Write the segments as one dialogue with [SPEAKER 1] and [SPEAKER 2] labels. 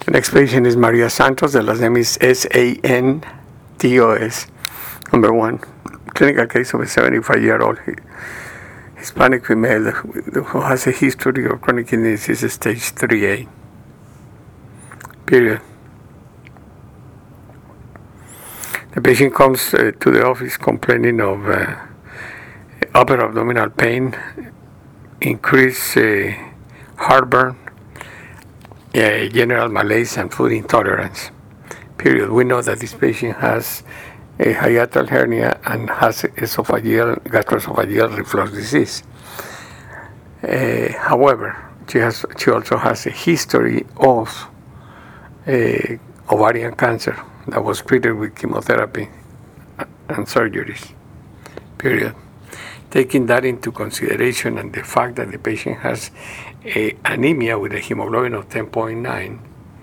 [SPEAKER 1] The next patient is Maria Santos. The last name is Santos. Number 1, clinical case of a 75-year-old Hispanic female who has a history of chronic kidney disease stage 3A. Period. The patient comes to the office complaining of upper abdominal pain, increased heartburn, general malaise, and food intolerance. Period. We know that this patient has a hiatal hernia and has gastroesophageal reflux disease. However, she also has a history of ovarian cancer that was treated with chemotherapy and surgeries. Period. Taking that into consideration and the fact that the patient has anemia with a hemoglobin of 10.9,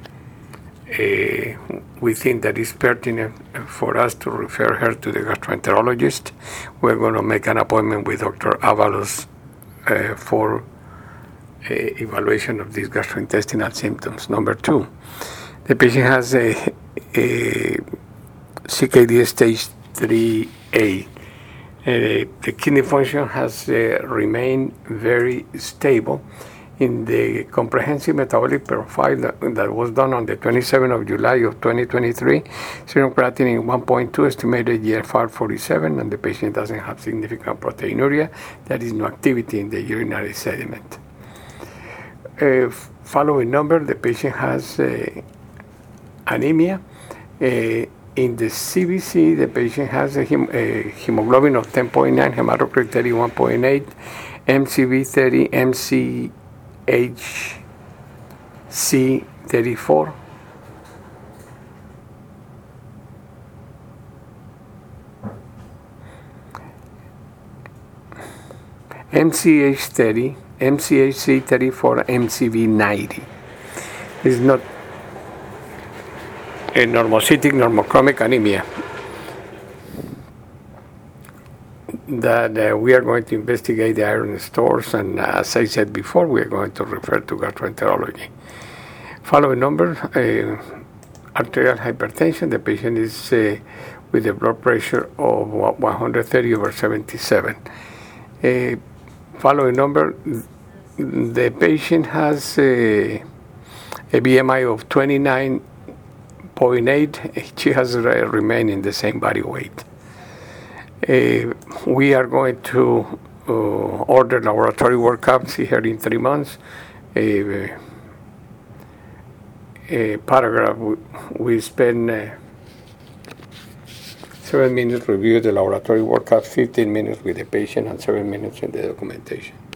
[SPEAKER 1] we think that it's pertinent for us to refer her to the gastroenterologist. We're going to make an appointment with Dr. Avalos for evaluation of these gastrointestinal symptoms. Number 2, the patient has a CKD stage 3A. The kidney function has remained very stable. In the comprehensive metabolic profile that was done on the 27th of July of 2023, serum creatinine 1.2, estimated GFR 47, and the patient doesn't have significant proteinuria. There is no activity in the urinary sediment. Following number, the patient has anemia. In the CBC, the patient has a hemoglobin of 10.9, hematocrit 31.8, MCV 30, MCHC 34. MCH 30, MCHC 34, MCV 90. It's not a normocytic normochromic anemia that we are going to investigate the iron stores, and as I said before, we are going to refer to gastroenterology. Following number, arterial hypertension. The patient is with a blood pressure of 130/77. Following number, the patient has a BMI of 29.8. She has remained in the same body weight. We are going to order laboratory workup, see her in 3 months. A paragraph, we spend 7 minutes review the laboratory workup, 15 minutes with the patient, and 7 minutes in the documentation.